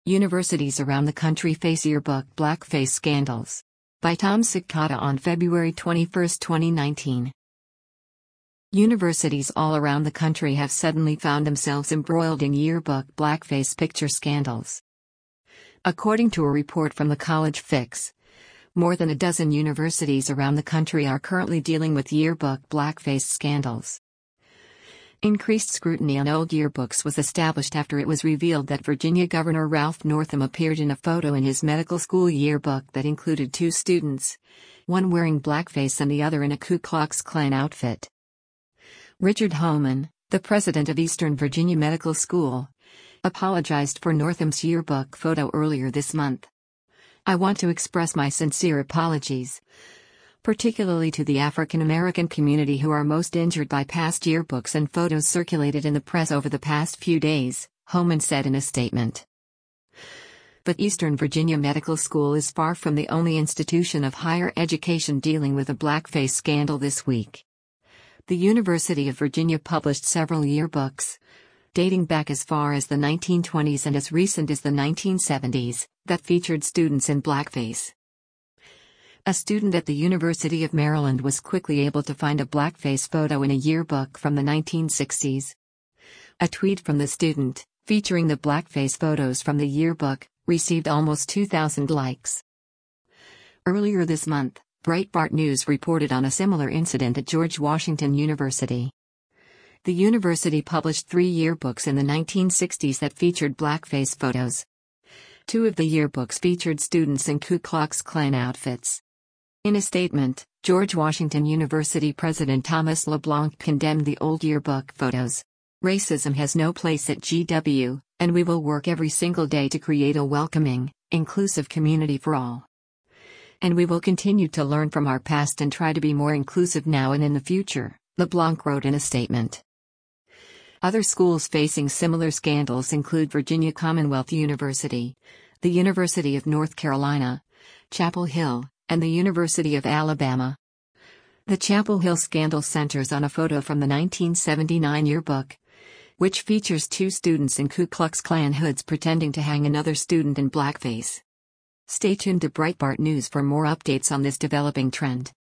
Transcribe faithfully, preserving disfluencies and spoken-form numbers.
Universities around the country face yearbook blackface scandals. By Tom Sikata on February twenty-first, twenty nineteen. Universities all around the country have suddenly found themselves embroiled in yearbook blackface picture scandals. According to a report from the College Fix, more than a dozen universities around the country are currently dealing with yearbook blackface scandals. Increased scrutiny on old yearbooks was established after it was revealed that Virginia Governor Ralph Northam appeared in a photo in his medical school yearbook that included two students, one wearing blackface and the other in a Ku Klux Klan outfit. Richard Homan, the president of Eastern Virginia Medical School, apologized for Northam's yearbook photo earlier this month. "I want to express my sincere apologies, particularly to the African American community who are most injured by past yearbooks and photos circulated in the press over the past few days," Homan said in a statement. But Eastern Virginia Medical School is far from the only institution of higher education dealing with a blackface scandal this week. The University of Virginia published several yearbooks, dating back as far as the nineteen twenties and as recent as the nineteen seventies, that featured students in blackface. A student at the University of Maryland was quickly able to find a blackface photo in a yearbook from the nineteen sixties. A tweet from the student, featuring the blackface photos from the yearbook, received almost two thousand likes. Earlier this month, Breitbart News reported on a similar incident at George Washington University. The university published three yearbooks in the nineteen sixties that featured blackface photos. Two of the yearbooks featured students in Ku Klux Klan outfits. In a statement, George Washington University President Thomas LeBlanc condemned the old yearbook photos. "Racism has no place at G W, and we will work every single day to create a welcoming, inclusive community for all. And we will continue to learn from our past and try to be more inclusive now and in the future," LeBlanc wrote in a statement. Other schools facing similar scandals include Virginia Commonwealth University, the University of North Carolina, Chapel Hill, and the University of Alabama. The Chapel Hill scandal centers on a photo from the nineteen seventy-nine yearbook, which features two students in Ku Klux Klan hoods pretending to hang another student in blackface. Stay tuned to Breitbart News for more updates on this developing trend.